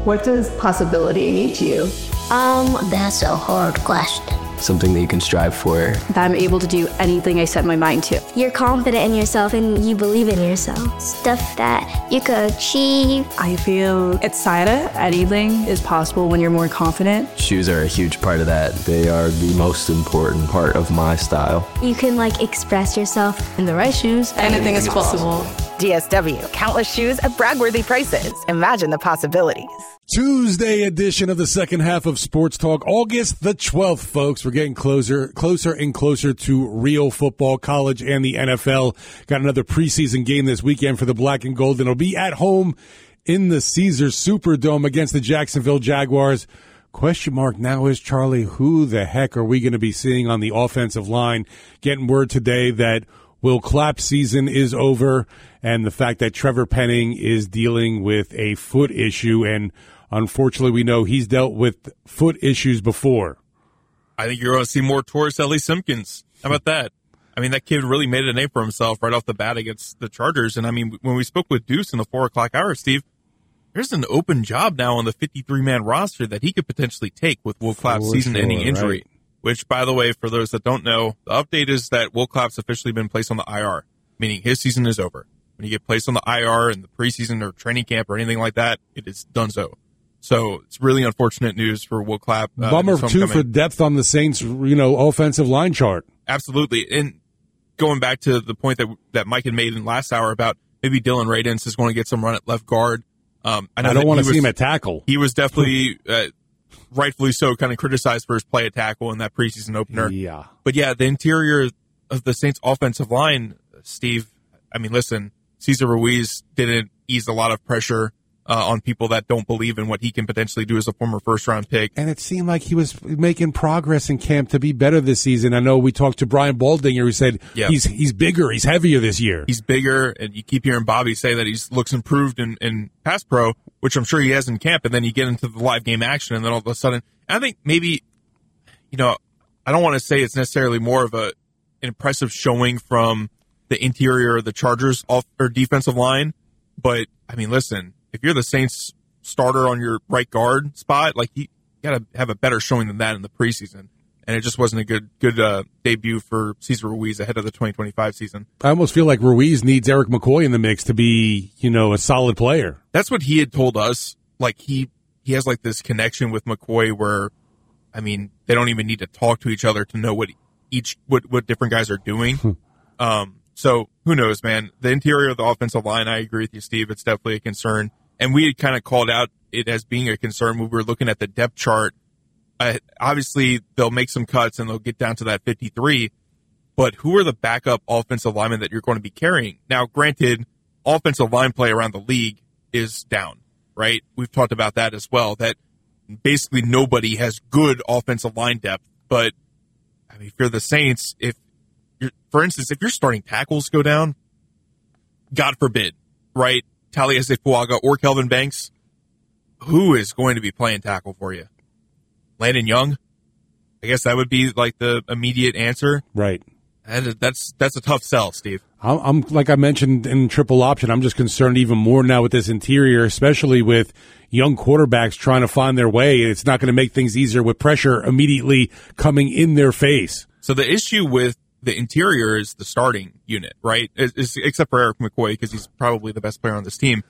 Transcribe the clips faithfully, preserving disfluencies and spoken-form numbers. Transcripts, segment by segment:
What does possibility mean to you? Um, that's a hard question. Something that you can strive for. That I'm able to do anything I set my mind to. You're confident in yourself and you believe in yourself. Stuff that you could achieve. I feel excited. Anything is possible when you're more confident. Shoes are a huge part of that. They are the most important part of my style. You can like express yourself. In the right shoes, anything is possible. D S W, countless shoes at brag-worthy prices. Imagine the possibilities. Tuesday edition of the second half of Sports Talk, August the twelfth, folks. We're getting closer, closer and closer to real football, college, and the N F L. Got another preseason game this weekend for the Black and Gold, and it'll be at home in the Caesars Superdome against the Jacksonville Jaguars. Question mark now is, Charlie, who the heck are we going to be seeing on the offensive line? Getting word today that Will Clapp's season is over, and the fact that Trevor Penning is dealing with a foot issue, and unfortunately, we know he's dealt with foot issues before. I think you're going to see more towards Ellie Simpkins. How about that? I mean, that kid really made a name for himself right off the bat against the Chargers. And, I mean, when we spoke with Deuce in the four o'clock hour, Steve, there's an open job now on the fifty-three man roster that he could potentially take with Will Clapp's season-ending sure, injury. Right. Which, by the way, for those that don't know, the update is that Will Clapp's officially been placed on the I R, meaning his season is over. When you get placed on the I R in the preseason or training camp or anything like that, it is donezo. So it's really unfortunate news for Will Clapp. Uh, Bummer, too, for depth on the Saints, you know, offensive line chart. Absolutely. And going back to the point that that Mike had made in last hour about maybe Dylan Radins is going to get some run at left guard. Um, I, know I don't want to was, see him at tackle. He was definitely, uh, rightfully so, kind of criticized for his play at tackle in that preseason opener. Yeah. But yeah, the interior of the Saints offensive line, Steve, I mean, listen, Cesar Ruiz didn't ease a lot of pressure Uh, on people that don't believe in what he can potentially do as a former first-round pick. And it seemed like he was making progress in camp to be better this season. I know we talked to Brian Baldinger, who said yeah. he's he's bigger, he's heavier this year. He's bigger, and you keep hearing Bobby say that he looks improved in, in pass pro, which I'm sure he has in camp, and then you get into the live game action, and then all of a sudden, I think maybe, you know, I don't want to say it's necessarily more of a an impressive showing from the interior of the Chargers off or defensive line, but, I mean, listen, if you're the Saints starter on your right guard spot, like you got to have a better showing than that in the preseason. And it just wasn't a good good uh, debut for Cesar Ruiz ahead of the twenty twenty-five season. I almost feel like Ruiz needs Eric McCoy in the mix to be, you know, a solid player. That's what he had told us. Like he he has like this connection with McCoy where, I mean, they don't even need to talk to each other to know what each what what different guys are doing. um, so who knows, man? The interior of the offensive line, I agree with you, Steve. It's definitely a concern. And we had kind of called out it as being a concern when we were looking at the depth chart. Uh, obviously, they'll make some cuts and they'll get down to that fifty-three. But who are the backup offensive linemen that you're going to be carrying? Now, granted, offensive line play around the league is down, right? We've talked about that as well, that basically nobody has good offensive line depth. But, I mean, if you're the Saints, if you're, for instance, if your starting tackles go down, God forbid, right? Taliesin Fuaga or Kelvin Banks, who is going to be playing tackle for you? Landon Young? I guess that would be like the immediate answer. Right. And that's that's a tough sell, Steve. I'm, I'm like I mentioned in triple option, I'm just concerned even more now with this interior, especially with young quarterbacks trying to find their way. It's not going to make things easier with pressure immediately coming in their face. So the issue with the interior is the starting unit, right? It's, it's, except for Eric McCoy, because he's probably the best player on this team.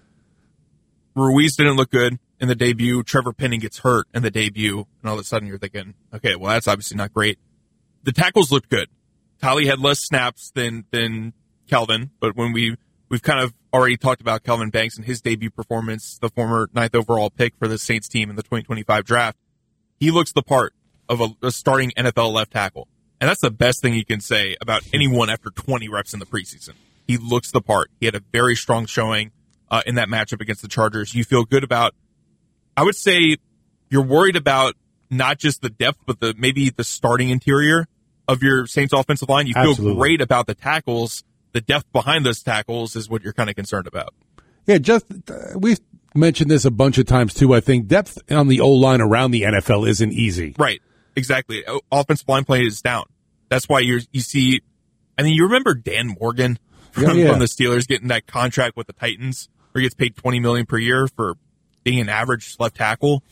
Ruiz didn't look good in the debut. Trevor Penning gets hurt in the debut, and all of a sudden you're thinking, okay, well, that's obviously not great. The tackles looked good. Tali had less snaps than than Kelvin, but when we we've kind of already talked about Kelvin Banks and his debut performance, the former ninth overall pick for the Saints team in the twenty twenty-five draft, he looks the part of a, a starting N F L left tackle. And that's the best thing you can say about anyone after twenty reps in the preseason. He looks the part. He had a very strong showing uh, in that matchup against the Chargers. You feel good about, I would say you're worried about not just the depth, but the maybe the starting interior of your Saints offensive line. You feel Absolutely. great about the tackles. The depth behind those tackles is what you're kind of concerned about. Yeah, just uh, we've mentioned this a bunch of times too. I think depth on the O-line around the N F L isn't easy. Right. Exactly. O- offensive line play is down. That's why you you see, I mean, you remember Dan Morgan from, yeah, yeah. from the Steelers getting that contract with the Titans where he gets paid twenty million dollars per year for being an average left tackle.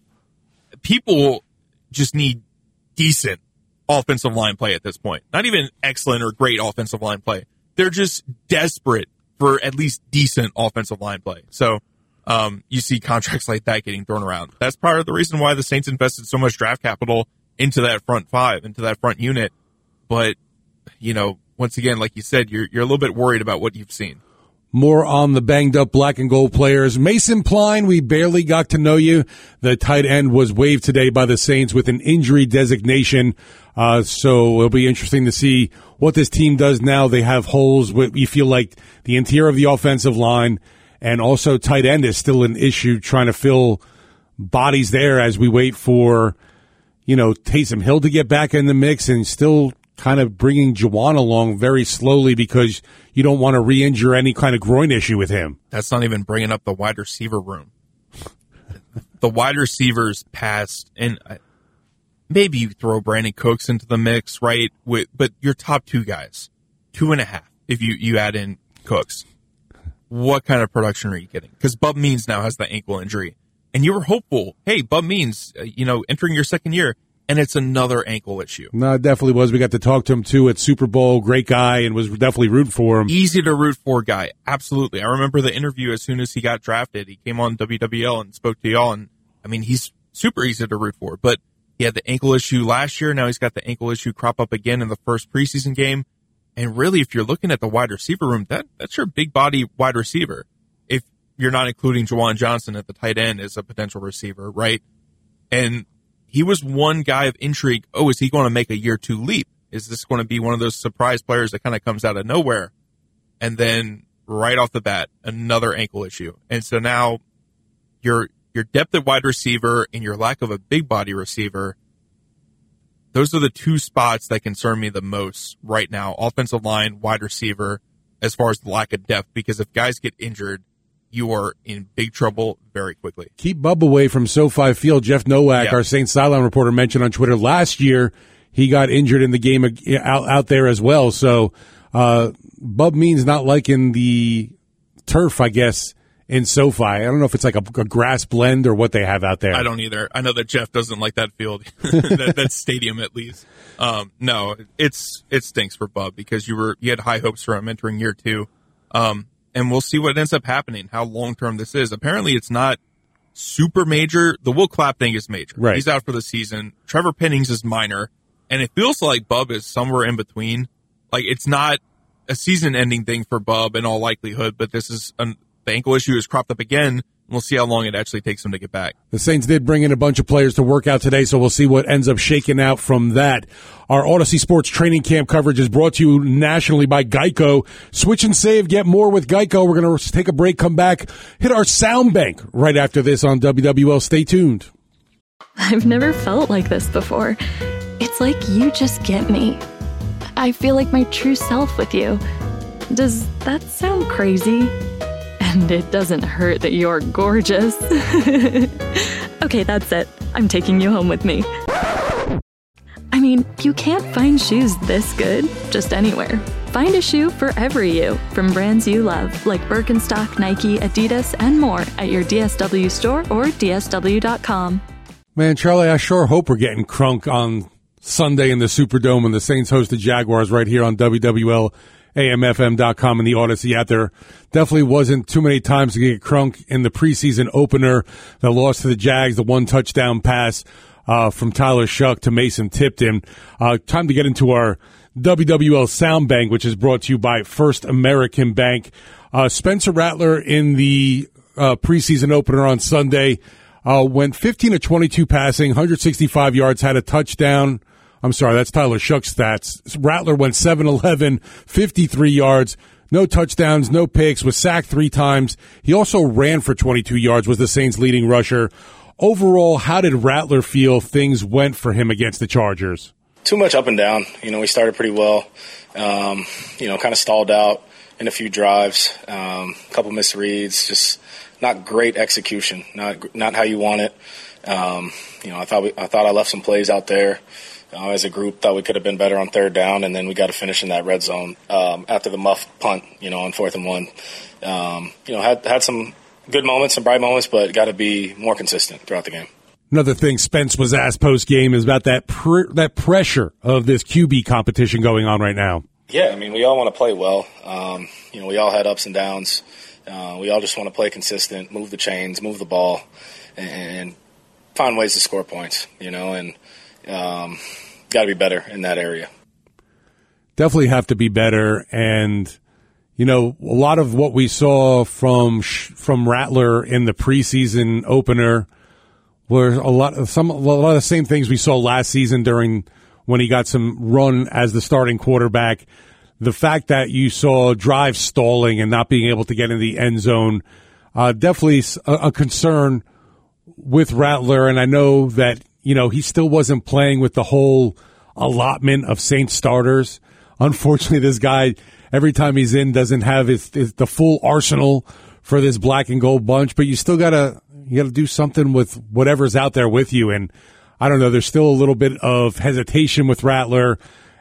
People just need decent offensive line play at this point. Not even excellent or great offensive line play. They're just desperate for at least decent offensive line play. So um, you see contracts like that getting thrown around. That's part of the reason why the Saints invested so much draft capital into that front five, into that front unit. But, you know, once again, like you said, you're you're a little bit worried about what you've seen. More on the banged-up black and gold players. Mason Pline, we barely got to know you. The tight end was waived today by the Saints with an injury designation. Uh, so it'll be interesting to see what this team does now. They have holes. You feel like the interior of the offensive line and also tight end is still an issue, trying to fill bodies there as we wait for, you know, Taysom Hill to get back in the mix, and still kind of bringing Juwan along very slowly because you don't want to re-injure any kind of groin issue with him. That's not even bringing up the wide receiver room. The wide receivers passed, and maybe you throw Brandon Cooks into the mix, right? With, but your top two guys, two and a half, if you, you add in Cooks. What kind of production are you getting? Because Bub Means now has the ankle injury. And you were hopeful, hey, Bub Means, uh, you know, entering your second year, and it's another ankle issue. No, it definitely was. We got to talk to him, too, at Super Bowl. Great guy, and was definitely rooting for him. Easy to root for guy. Absolutely. I remember the interview as soon as he got drafted. He came on W W L and spoke to y'all, and, I mean, he's super easy to root for. But he had the ankle issue last year. Now he's got the ankle issue crop up again in the first preseason game. And really, if you're looking at the wide receiver room, that that's your big body wide receiver. If you're not including Juwan Johnson at the tight end as a potential receiver, right? And he was one guy of intrigue. Oh, is he going to make a year two leap? Is this going to be one of those surprise players that kind of comes out of nowhere? And then right off the bat, another ankle issue. And so now your your depth at wide receiver and your lack of a big body receiver, those are the two spots that concern me the most right now. Offensive line, wide receiver, as far as the lack of depth, because if guys get injured, you are in big trouble very quickly. Keep Bub away from SoFi Field. Jeff Nowak, yeah. Our Saints sideline reporter, mentioned on Twitter last year he got injured in the game out, out there as well. So uh, Bub Means not liking the turf, I guess, in SoFi. I don't know if it's like a, a grass blend or what they have out there. I don't either. I know that Jeff doesn't like that field, that, that stadium at least. Um, no, it's it stinks for Bub because you were you had high hopes for him entering year two. Um, And we'll see what ends up happening, how long-term this is. Apparently, it's not super major. The Will Clapp thing is major. Right. He's out for the season. Trevor Pennings is minor. And it feels like Bub is somewhere in between. Like, it's not a season-ending thing for Bub in all likelihood, but this is an, the ankle issue has cropped up again. We'll see how long it actually takes him to get back. The Saints did bring in a bunch of players to work out today, so we'll see what ends up shaking out from that. Our Odyssey Sports training camp coverage is brought to you nationally by Geico. Switch and save, get more with Geico. We're going to take a break, come back, hit our sound bank right after this on W W L. Stay tuned. I've never felt like this before. It's like you just get me. I feel like my true self with you. Does that sound crazy? And it doesn't hurt that you're gorgeous. Okay, that's it. I'm taking you home with me. I mean, you can't find shoes this good just anywhere. Find a shoe for every you from brands you love, like Birkenstock, Nike, Adidas, and more at your D S W store or D S W dot com. Man, Charlie, I sure hope we're getting crunk on Sunday in the Superdome when the Saints host the Jaguars right here on W W L. A M F M dot com and the Odyssey out there. Definitely wasn't too many times to get crunk in the preseason opener. The loss to the Jags, the one touchdown pass uh, from Tyler Shuck to Mason Tipton. Uh, time to get into our W W L Sound Bank, which is brought to you by First American Bank. Uh, Spencer Rattler in the uh, preseason opener on Sunday uh, went fifteen of twenty-two passing, one hundred sixty-five yards, had a touchdown. I'm sorry, that's Tyler Shuck's stats. Rattler went seven eleven, fifty-three yards, no touchdowns, no picks, was sacked three times. He also ran for twenty-two yards, was the Saints' leading rusher. Overall, how did Rattler feel things went for him against the Chargers? Too much up and down. You know, we started pretty well. Um, you know, kind of stalled out in a few drives, um, a couple misreads, just not great execution, not not how you want it. Um, you know, I thought we, I thought I left some plays out there. Uh, as a group, thought we could have been better on third down, and then we got to finish in that red zone um, after the muff punt, you know, on fourth and one. Um, you know, had had some good moments, some bright moments, but got to be more consistent throughout the game. Another thing Spence was asked post-game is about that pr- that pressure of this Q B competition going on right now. Yeah, I mean, we all want to play well. Um, you know, we all had ups and downs. Uh, we all just want to play consistent, move the chains, move the ball, and, and find ways to score points, you know, and um, got to be better in that area. Definitely have to be better, and, you know, a lot of what we saw from from Rattler in the preseason opener were a lot of some a lot of the same things we saw last season during when he got some run as the starting quarterback. The fact that you saw drives stalling and not being able to get in the end zone, uh, definitely a, a concern with Rattler. And I know that, you know, he still wasn't playing with the whole allotment of Saints starters. Unfortunately, this guy, every time he's in, doesn't have his, his the full arsenal for this black and gold bunch. But you still gotta you gotta do something with whatever's out there with you. And I don't know, there's still a little bit of hesitation with Rattler,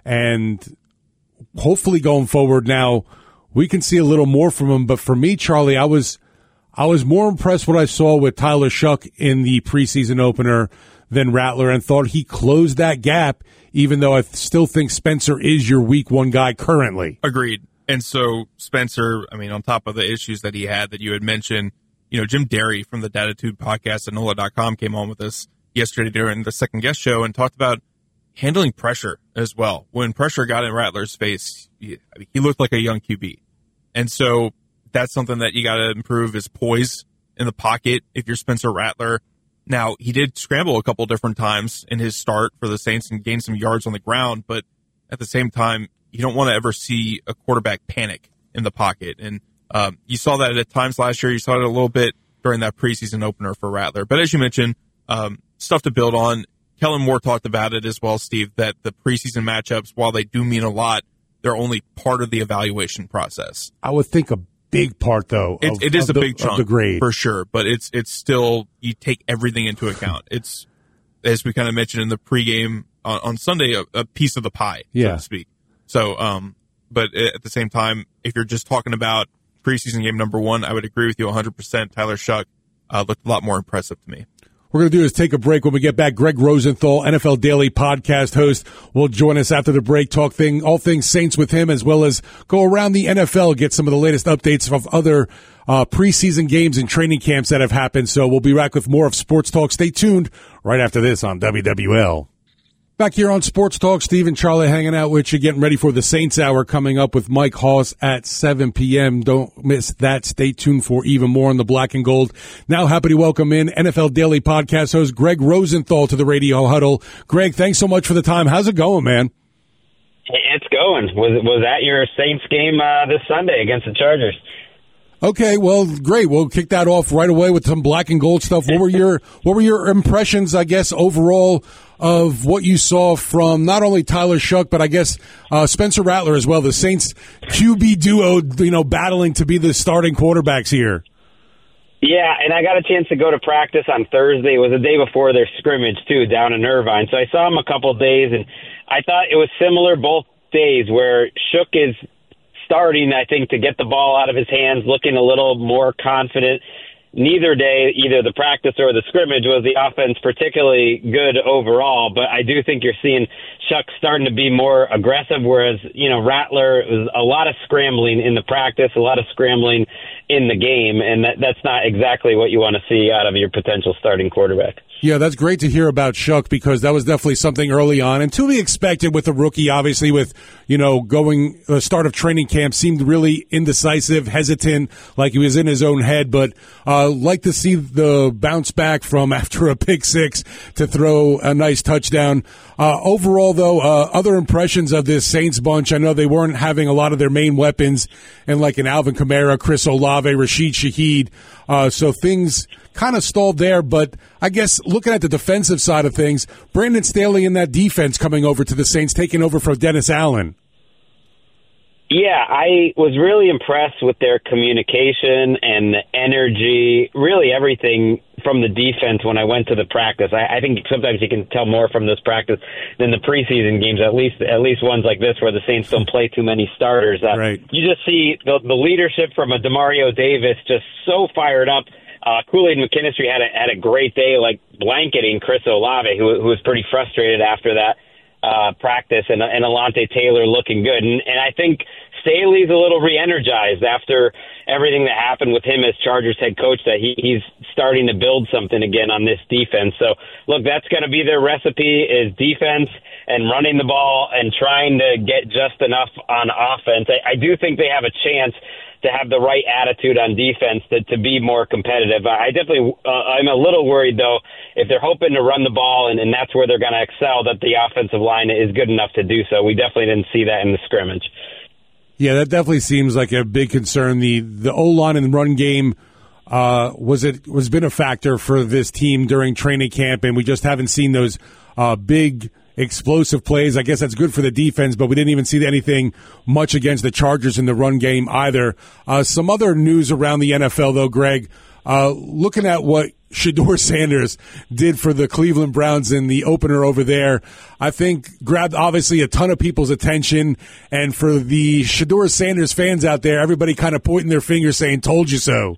and hopefully going forward now we can see a little more from him. But for me, Charlie, I was I was more impressed what I saw with Tyler Shough in the preseason opener than Rattler, and thought he closed that gap, even though I still think Spencer is your week one guy currently. Agreed. And so Spencer, I mean, on top of the issues that he had that you had mentioned, you know, Jim Derry from the Datitude podcast at N O L A dot com came on with us yesterday during the second guest show and talked about handling pressure as well. When pressure got in Rattler's face, he, I mean, he looked like a young Q B. And so that's something that you got to improve, is poise in the pocket if you're Spencer Rattler. Now, he did scramble a couple different times in his start for the Saints and gain some yards on the ground, but at the same time, you don't want to ever see a quarterback panic in the pocket. And um, you saw that at times last year. You saw it a little bit during that preseason opener for Rattler. But as you mentioned, um, stuff to build on. Kellen Moore talked about it as well, Steve, that the preseason matchups, while they do mean a lot, they're only part of the evaluation process. I would think a big part, though. Of, it, it is of a the, big chunk, the grade. for sure, but it's it's still, you take everything into account. It's, as we kind of mentioned in the pregame on, on Sunday, a, a piece of the pie, yeah. so to speak. So, um, but at the same time, if you're just talking about preseason game number one, I would agree with you one hundred percent. Tyler Shough uh, looked a lot more impressive to me. We're going to do is take a break. When we get back, Greg Rosenthal, N F L Daily podcast host, will join us after the break, talk thing, all things Saints with him, as well as go around the N F L, get some of the latest updates of other uh, preseason games and training camps that have happened. So we'll be back with more of Sports Talk. Stay tuned right after this on W W L. Back here on Sports Talk, Steve and Charlie hanging out with you, getting ready for the Saints Hour coming up with Mike Hoss at seven p.m. Don't miss that. Stay tuned for even more on the black and gold. Now happy to welcome in N F L Daily podcast host Greg Rosenthal to the Radio Huddle. Greg, thanks so much for the time. How's it going, man? It's going. Was was that your Saints game uh, this Sunday against the Chargers? Okay, well, great. We'll kick that off right away with some black and gold stuff. What were your what were your impressions, I guess, overall of what you saw from not only Tyler Shough, but I guess uh, Spencer Rattler as well, the Saints Q B duo, you know, battling to be the starting quarterbacks here? Yeah, and I got a chance to go to practice on Thursday. It was the day before their scrimmage, too, down in Irvine. So I saw him a couple of days, and I thought it was similar both days where Shough is starting, I think, to get the ball out of his hands, looking a little more confident. Neither day, either the practice or the scrimmage, was the offense particularly good overall, but I do think you're seeing Shough starting to be more aggressive, whereas, you know, Rattler was a lot of scrambling in the practice, a lot of scrambling in the game, and that, that's not exactly what you want to see out of your potential starting quarterback. Yeah, that's great to hear about Shough, because that was definitely something early on and to be expected with a rookie, obviously, with, you know, going the start of training camp, seemed really indecisive, hesitant, like he was in his own head, but uh like to see the bounce back from after a pick six to throw a nice touchdown. Uh overall, though, uh other impressions of this Saints bunch, I know they weren't having a lot of their main weapons and like an Alvin Kamara, Chris Olave, Rashid Shaheed, uh so things kind of stalled there, but I guess looking at the defensive side of things, Brandon Staley in that defense coming over to the Saints, taking over for Dennis Allen. Yeah, I was really impressed with their communication and the energy, really everything from the defense when I went to the practice. I, I think sometimes you can tell more from this practice than the preseason games, at least at least ones like this where the Saints don't play too many starters. Uh, right. You just see the, the leadership from a Demario Davis just so fired up. Uh, Kool-Aid McKinstry had a, had a great day, like blanketing Chris Olave, who, who was pretty frustrated after that uh, practice, and, and Alontae Taylor looking good. And, and I think Staley's a little re-energized after everything that happened with him as Chargers head coach, that he, he's starting to build something again on this defense. So, look, that's going to be their recipe, is defense and running the ball and trying to get just enough on offense. I, I do think they have a chance to have the right attitude on defense to, to be more competitive. I definitely, uh, I'm a little worried, though, if they're hoping to run the ball and, and that's where they're going to excel, that the offensive line is good enough to do so. We definitely didn't see that in the scrimmage. Yeah, that definitely seems like a big concern. The the O-line and run game uh, was it was been a factor for this team during training camp, and we just haven't seen those uh, big explosive plays. I guess that's good for the defense, but we didn't even see anything much against the Chargers in the run game either. Uh, some other news around the N F L, though, Greg, uh, looking at what Shedeur Sanders did for the Cleveland Browns in the opener over there, I think grabbed obviously a ton of people's attention. And for the Shedeur Sanders fans out there, everybody kind of pointing their finger saying, told you so.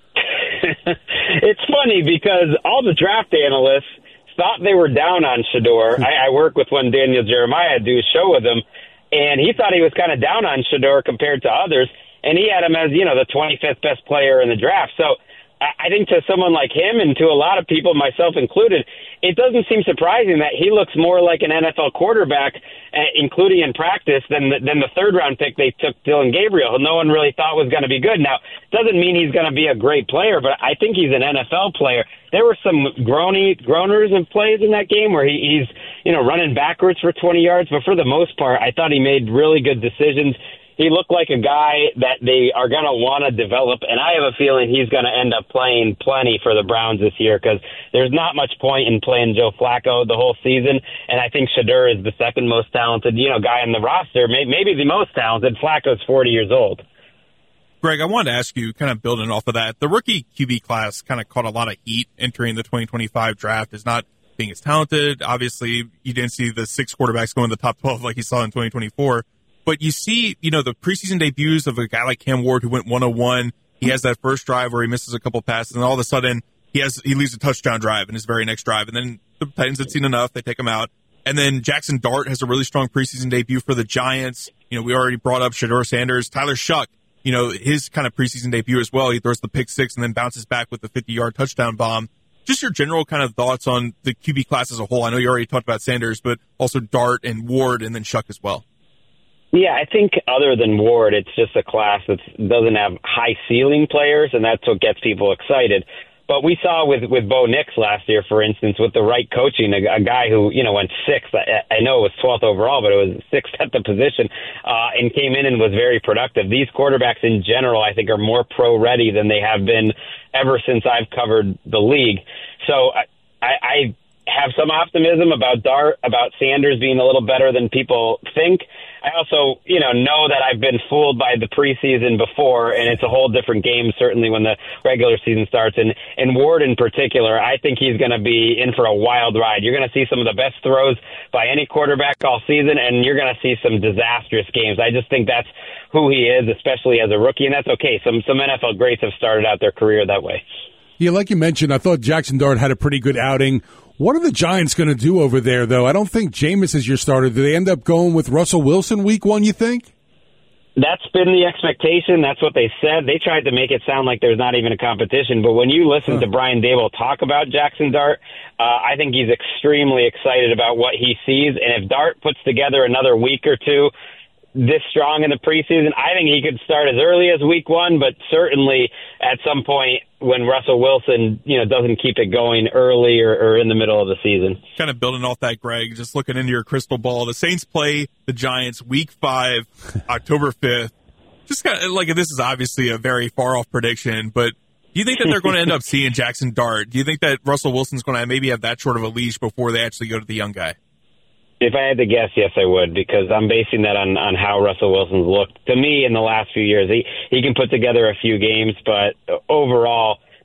It's funny because all the draft analysts thought they were down on Shedeur. I, I work with one Daniel Jeremiah, do a show with him, and he thought he was kind of down on Shedeur compared to others, and he had him as, you know, the twenty-fifth best player in the draft. So I think to someone like him and to a lot of people, myself included, it doesn't seem surprising that he looks more like an N F L quarterback, uh, including in practice, than the, than the third-round pick they took, Dylan Gabriel, who no one really thought was going to be good. Now, doesn't mean he's going to be a great player, but I think he's an N F L player. There were some groany, groaners and plays in that game where he, he's, you know, running backwards for twenty yards, but for the most part, I thought he made really good decisions. He looked like a guy that they are going to want to develop, and I have a feeling he's going to end up playing plenty for the Browns this year because there's not much point in playing Joe Flacco the whole season, and I think Shedeur is the second most talented, you know, guy on the roster, maybe the most talented. Flacco's forty years old. Greg, I wanted to ask you, kind of building off of that, the rookie Q B class kind of caught a lot of heat entering the twenty twenty-five draft as not being as talented. Obviously, you didn't see the six quarterbacks go in the top twelve like you saw in twenty twenty-four. But you see, you know, the preseason debuts of a guy like Cam Ward who went one oh one. He has that first drive where he misses a couple passes, and all of a sudden he has he leaves a touchdown drive in his very next drive. And then the Titans had seen enough; they take him out. And then Jackson Dart has a really strong preseason debut for the Giants. You know, we already brought up Shedeur Sanders, Tyler Shuck. You know, his kind of preseason debut as well. He throws the pick six and then bounces back with the fifty-yard touchdown bomb. Just your general kind of thoughts on the Q B class as a whole. I know you already talked about Sanders, but also Dart and Ward and then Shuck as well. Yeah, I think other than Ward, it's just a class that doesn't have high ceiling players, and that's what gets people excited. But we saw with, with Bo Nix last year, for instance, with the right coaching, a, a guy who, you know, went sixth. I, I know it was twelfth overall, but it was sixth at the position, uh, and came in and was very productive. These quarterbacks in general, I think, are more pro-ready than they have been ever since I've covered the league. So I, I, I have some optimism about Dart, about Sanders being a little better than people think. I also, you know, know that I've been fooled by the preseason before, and it's a whole different game, certainly when the regular season starts. And, and Ward in particular, I think he's going to be in for a wild ride. You're going to see some of the best throws by any quarterback all season, and you're going to see some disastrous games. I just think that's who he is, especially as a rookie, and that's okay. Some, some N F L greats have started out their career that way. Yeah, like you mentioned, I thought Jackson Dart had a pretty good outing. What are the Giants going to do over there, though? I don't think Jameis is your starter. Do they end up going with Russell Wilson week one, you think? That's been the expectation. That's what they said. They tried to make it sound like there's not even a competition. But when you listen huh. to Brian Daboll talk about Jackson Dart, uh, I think he's extremely excited about what he sees. And if Dart puts together another week or two this strong in the preseason, I think he could start as early as week one, but certainly at some point when Russell Wilson, you know, doesn't keep it going early or, or in the middle of the season. Kind of building off that, Greg, just looking into your crystal ball. The Saints play the Giants week five, October fifth. Just kind of like, this is obviously a very far off prediction, but do you think that they're going to end up seeing Jackson Dart? Do you think that Russell Wilson's going to maybe have that short of a leash before they actually go to the young guy? If I had to guess, yes, I would, because I'm basing that on, on how Russell Wilson's looked to me in the last few years. He he can put together a few games, but overall,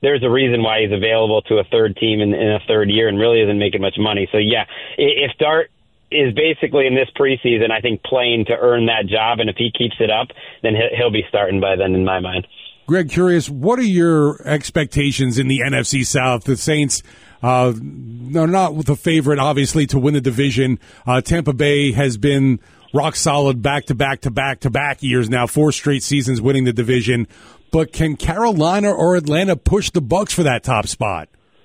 there's a reason why he's available to a third team in, in a third year and really isn't making much money. So, yeah, if Dart is basically in this preseason, I think, playing to earn that job, and if he keeps it up, then he'll be starting by then in my mind. Greg, curious, what are your expectations in the N F C South? The Saints uh, are not the favorite, obviously, to win the division. Uh, Tampa Bay has been rock solid back-to-back-to-back-to-back years now, four straight seasons winning the division. But can Carolina or Atlanta push the Bucs for that top spot?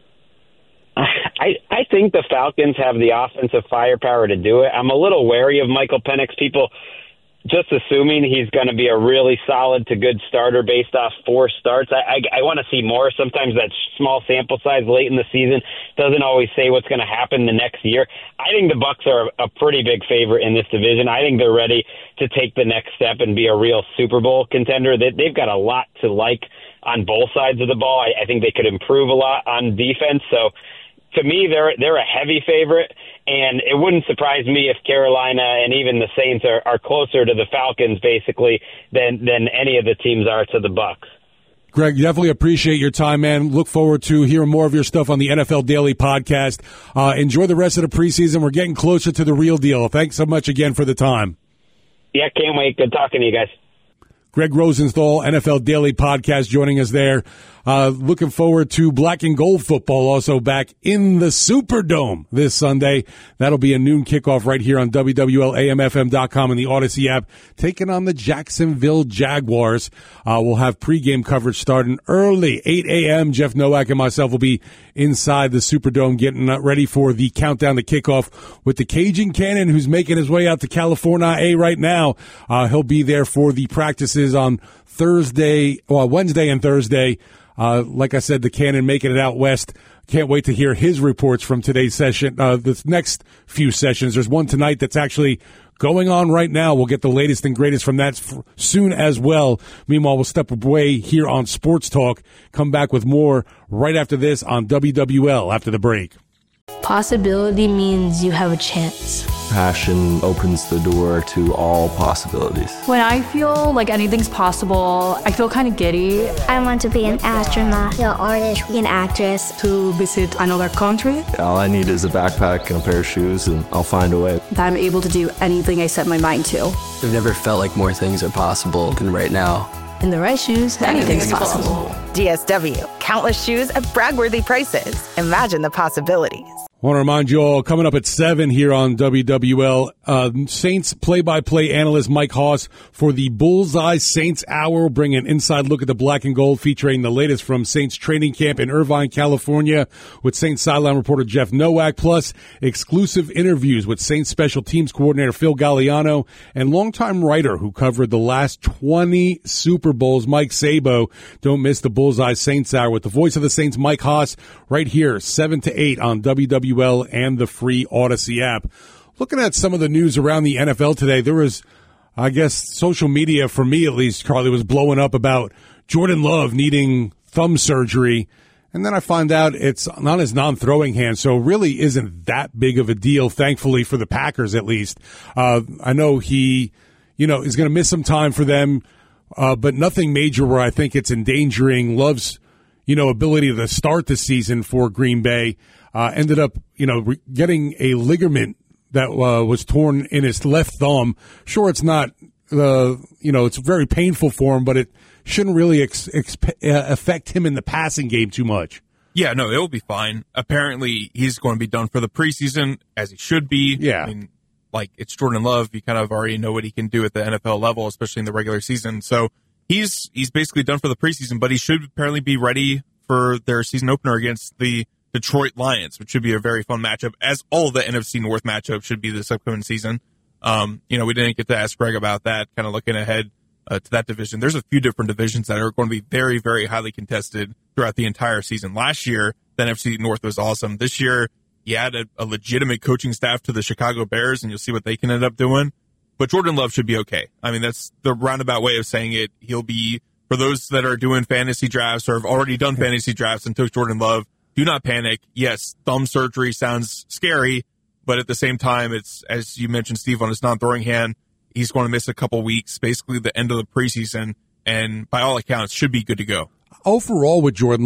I, I think the Falcons have the offensive firepower to do it. I'm a little wary of Michael Penix. People just assuming he's going to be a really solid to good starter based off four starts. I, I, I want to see more. Sometimes that small sample size late in the season doesn't always say what's going to happen the next year. I think the Bucs are a pretty big favorite in this division. I think they're ready to take the next step and be a real Super Bowl contender. They, they've got a lot to like on both sides of the ball. I, I think they could improve a lot on defense. So to me, they're they're a heavy favorite, and it wouldn't surprise me if Carolina and even the Saints are, are closer to the Falcons, basically, than than any of the teams are to the Bucs. Greg, definitely appreciate your time, man. Look forward to hearing more of your stuff on the N F L Daily podcast. Uh, enjoy the rest of the preseason. We're getting closer to the real deal. Thanks so much again for the time. Yeah, can't wait. Good talking to you guys. Greg Rosenthal, N F L Daily Podcast, joining us there. Uh, looking forward to black and gold football also back in the Superdome this Sunday. That'll be a noon kickoff right here on W W L A M F M dot com and the Odyssey app, taking on the Jacksonville Jaguars. Uh, we'll have pregame coverage starting early, eight a.m. Jeff Nowak and myself will be inside the Superdome getting ready for the countdown to kickoff with the Cajun Cannon, who's making his way out to California A right now. Uh, he'll be there for the practices on Thursday, well, Wednesday and Thursday. Uh, like I said, the Cannon making it out west. Can't wait to hear his reports from today's session, uh, this next few sessions. There's one tonight that's actually going on right now. We'll get the latest and greatest from that f- soon as well. Meanwhile, we'll step away here on Sports Talk, come back with more right after this on W W L after the break. Possibility means you have a chance. Passion opens the door to all possibilities. When I feel like anything's possible, I feel kind of giddy. I want to be an astronaut, an artist, an actress. To visit another country. All I need is a backpack and a pair of shoes, and I'll find a way. That I'm able to do anything I set my mind to. I've never felt like more things are possible than right now. In the right shoes, anything's, anything's possible. possible. D S W, countless shoes at brag-worthy prices. Imagine the possibilities. I want to remind you all, coming up at seven here on W W L, uh, Saints play-by-play analyst Mike Hoss for the Bullseye Saints Hour. We'll bring an inside look at the black and gold, featuring the latest from Saints training camp in Irvine, California, with Saints sideline reporter Jeff Nowak, plus exclusive interviews with Saints special teams coordinator Phil Galliano and longtime writer who covered the last twenty Super Bowls, Mike Sabo. Don't miss the Bullseye Saints Hour with the voice of the Saints, Mike Hoss, right here, seven to eight on W W L and the free Odyssey app. Looking at some of the news around the N F L today, there was, I guess, social media, for me at least, Carly, was blowing up about Jordan Love needing thumb surgery. And then I find out it's on his non-throwing hand, so really isn't that big of a deal, thankfully, for the Packers at least. Uh, I know he, you know, is going to miss some time for them, uh, but nothing major where I think it's endangering Love's, you know, ability to start the season for Green Bay. Uh, ended up, you know, re- getting a ligament that uh, was torn in his left thumb. Sure, it's not, uh, you know, it's very painful for him, but it shouldn't really ex- ex- uh, affect him in the passing game too much. Yeah, no, it'll be fine. Apparently, he's going to be done for the preseason, as he should be. Yeah. I mean, like, it's Jordan Love. You kind of already know what he can do at the N F L level, especially in the regular season. So he's he's basically done for the preseason, but he should apparently be ready for their season opener against the Detroit Lions, which should be a very fun matchup, as all of the N F C North matchups should be this upcoming season. Um, you know, we didn't get to ask Greg about that, kind of looking ahead uh, to that division. There's a few different divisions that are going to be very, very highly contested throughout the entire season. Last year, the N F C North was awesome. This year, you add a, a legitimate coaching staff to the Chicago Bears, and you'll see what they can end up doing. But Jordan Love should be okay. I mean, that's the roundabout way of saying it. He'll be, for those that are doing fantasy drafts or have already done fantasy drafts and took Jordan Love, do not panic. Yes, thumb surgery sounds scary, but at the same time, it's, as you mentioned, Steve, on his non-throwing hand, he's going to miss a couple weeks, basically the end of the preseason, and by all accounts, should be good to go. Overall with Jordan Love,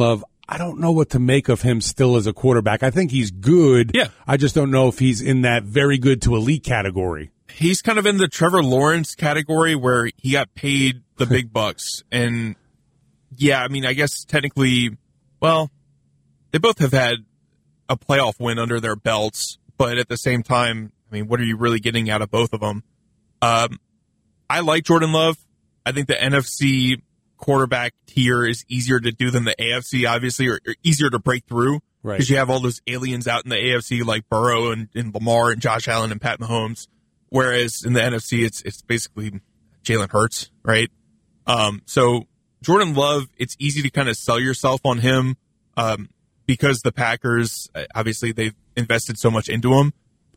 I don't know what to make of him still as a quarterback. I think he's good. Yeah. I just don't know if he's in that very good to elite category. He's kind of in the Trevor Lawrence category where he got paid the big bucks. And yeah, I mean, I guess technically, well, they both have had a playoff win under their belts, but at the same time, I mean, what are you really getting out of both of them? Um, I like Jordan Love. I think the N F C quarterback tier is easier to do than the A F C, obviously, or, or easier to break through right? Because you have all those aliens out in the A F C like Burrow and, and Lamar and Josh Allen and Pat Mahomes, whereas in the N F C it's it's basically Jalen Hurts, right? Um, so Jordan Love, it's easy to kind of sell yourself on him um, because the Packers, obviously, they've invested so much into him.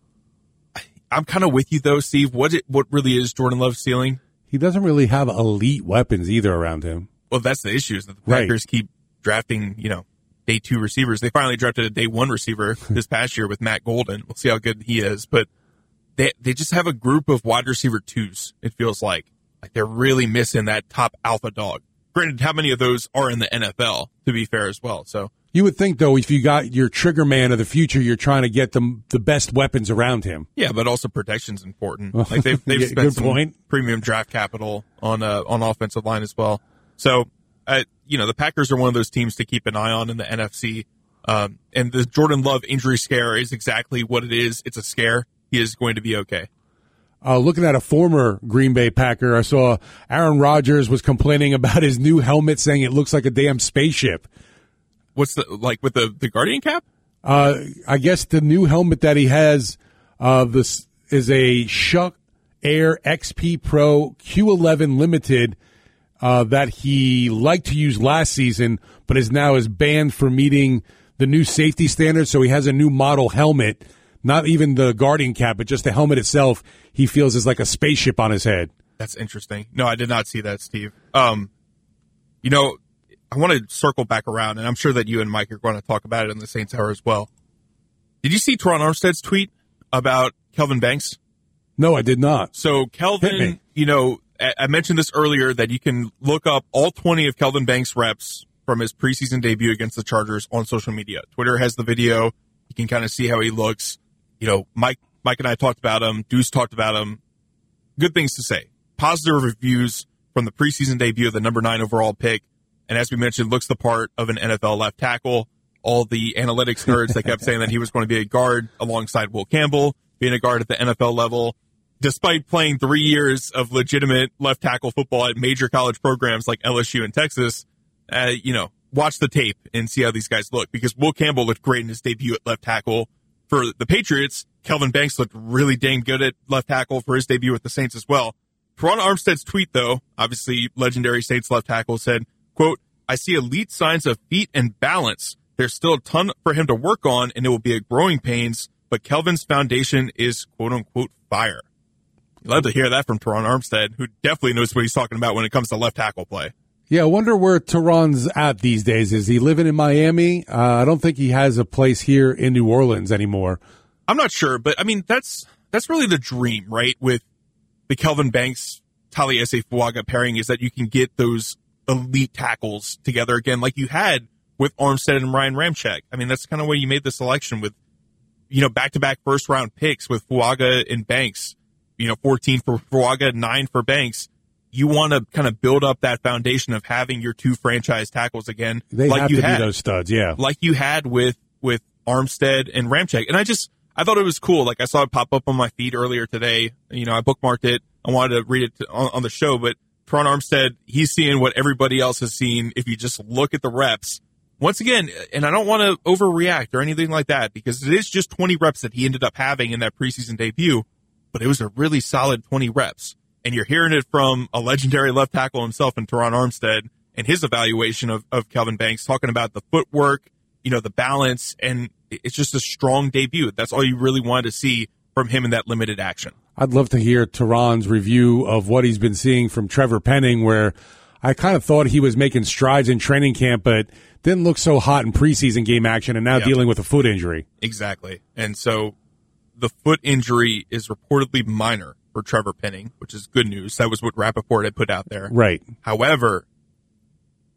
I'm kind of with you though, Steve. What it, what really is Jordan Love's ceiling? He doesn't really have elite weapons either around him. Well, that's the issue is that the Packers right. keep drafting, you know, day two receivers. They finally drafted a day one receiver this past year with Matt Golden. We'll see how good he is. But they they just have a group of wide receiver twos, it feels like. Like they're really missing that top alpha dog. Granted, how many of those are in the N F L, to be fair as well. So you would think, though, if you got your trigger man of the future, you're trying to get the, the best weapons around him. Yeah, but also protection's important. Like they've, they've yeah, spent some point. premium draft capital on uh, on offensive line as well. So, uh, you know, the Packers are one of those teams to keep an eye on in the N F C. Um, and the Jordan Love injury scare is exactly what it is. It's a scare. He is going to be okay. Uh, looking at a former Green Bay Packer, I saw Aaron Rodgers was complaining about his new helmet, saying it looks like a damn spaceship. What's the, like with the, the Guardian cap? Uh, I guess the new helmet that he has, uh, this is a Schuck Air X P Pro Q eleven Limited, uh, that he liked to use last season, but is now is banned for meeting the new safety standards. So he has a new model helmet, not even the Guardian cap, but just the helmet itself. He feels is like a spaceship on his head. That's interesting. No, I did not see that, Steve. Um, you know, I want to circle back around, and I'm sure that you and Mike are going to talk about it in the Saints Hour as well. Did you see Teron Armstead's tweet about Kelvin Banks? No, I did not. So Kelvin, you know, I mentioned this earlier that you can look up all twenty of Kelvin Banks' reps from his preseason debut against the Chargers on social media. Twitter has the video. You can kind of see how he looks. You know, Mike, Mike and I talked about him. Deuce talked about him. Good things to say. Positive reviews from the preseason debut of the number nine overall pick. And as we mentioned, looks the part of an N F L left tackle. All the analytics nerds that kept saying that he was going to be a guard alongside Will Campbell, being a guard at the N F L level, despite playing three years of legitimate left tackle football at major college programs like L S U and Texas. Uh, you know, watch the tape and see how these guys look, because Will Campbell looked great in his debut at left tackle for the Patriots. Kelvin Banks looked really dang good at left tackle for his debut with the Saints as well. Teron Armstead's tweet, though, obviously legendary Saints left tackle, said, quote, I see elite signs of feet and balance. There's still a ton for him to work on, and it will be a growing pains, but Kelvin's foundation is quote-unquote fire. You'd love to hear that from Teron Armstead, who definitely knows what he's talking about when it comes to left tackle play. Yeah, I wonder where Teron's at these days. Is he living in Miami? Uh, I don't think he has a place here in New Orleans anymore. I'm not sure, but I mean, that's that's really the dream, right? With the Kelvin Banks, Taliesin Fuaga pairing, is that you can get those elite tackles together again, like you had with Armstead and Ryan Ramczyk. I mean, that's kind of where you made the selection with, you know, back-to-back first-round picks with Fuaga and Banks. You know, fourteen for Fuaga, nine for Banks. You want to kind of build up that foundation of having your two franchise tackles again. They like have you to had, be those studs, yeah. Like you had with, with Armstead and Ramczyk. And I just, I thought it was cool. Like I saw it pop up on my feed earlier today. You know, I bookmarked it. I wanted to read it to, on, on the show, but Teron Armstead, he's seeing what everybody else has seen if you just look at the reps. Once again, and I don't want to overreact or anything like that, because it is just twenty reps that he ended up having in that preseason debut, but it was a really solid twenty reps. And you're hearing it from a legendary left tackle himself in Teron Armstead and his evaluation of, of Kelvin Banks, talking about the footwork, you know, the balance, and it's just a strong debut. That's all you really wanted to see from him in that limited action. I'd love to hear Teron's review of what he's been seeing from Trevor Penning, where I kind of thought he was making strides in training camp, but didn't look so hot in preseason game action, and now yeah. dealing with a foot injury. Exactly. And so the foot injury is reportedly minor for Trevor Penning, which is good news. That was what Rappaport had put out there. Right. However,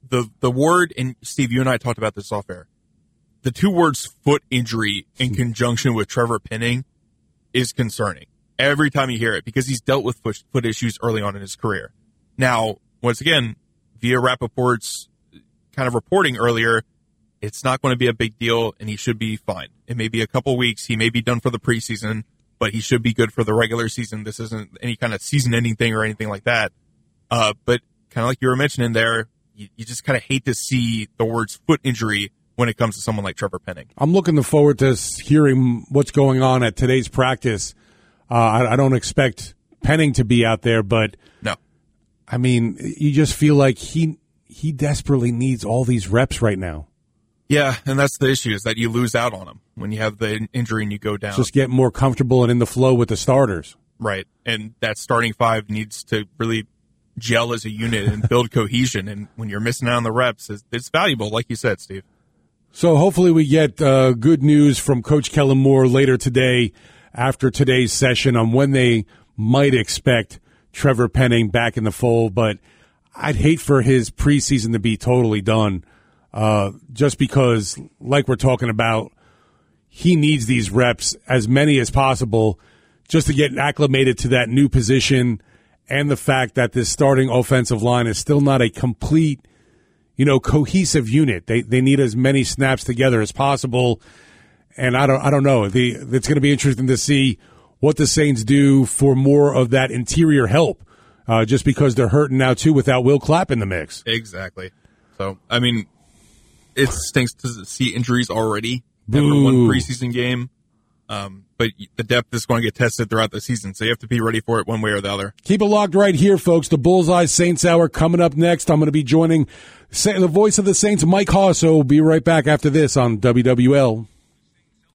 the the word, and Steve, you and I talked about this off air. The two words foot injury in conjunction with Trevor Penning is concerning every time you hear it, because he's dealt with foot, foot issues early on in his career. Now, once again, via Rappaport's kind of reporting earlier, it's not going to be a big deal, and he should be fine. It may be a couple weeks. He may be done for the preseason, but he should be good for the regular season. This isn't any kind of season-ending thing or anything like that. Uh, but kind of like you were mentioning there, you, you just kind of hate to see the words foot injury when it comes to someone like Trevor Penning. I'm looking forward to hearing what's going on at today's practice. Uh, I, I don't expect Penning to be out there, but no. I mean, you just feel like he he desperately needs all these reps right now. Yeah, and that's the issue, is that you lose out on him when you have the injury and you go down. Just get more comfortable and in the flow with the starters. Right, and that starting five needs to really gel as a unit and build cohesion, and when you're missing out on the reps, it's, it's valuable, like you said, Steve. So hopefully we get uh, good news from Coach Kellen Moore later today after today's session on when they might expect Trevor Penning back in the fold, but I'd hate for his preseason to be totally done. Uh, just because, like we're talking about, he needs these reps, as many as possible, just to get acclimated to that new position, and the fact that this starting offensive line is still not a complete, you know, cohesive unit. They they need as many snaps together as possible, and I don't I don't know. The, it's going to be interesting to see what the Saints do for more of that interior help, uh, just because they're hurting now too without Will Clapp in the mix. Exactly. So I mean, it stinks to see injuries already after one preseason game. Um, but the depth is going to get tested throughout the season, so you have to be ready for it one way or the other. Keep it locked right here, folks. The Bullseye Saints Hour coming up next. I'm going to be joining the voice of the Saints, Mike Haw, so we'll be right back after this on W W L.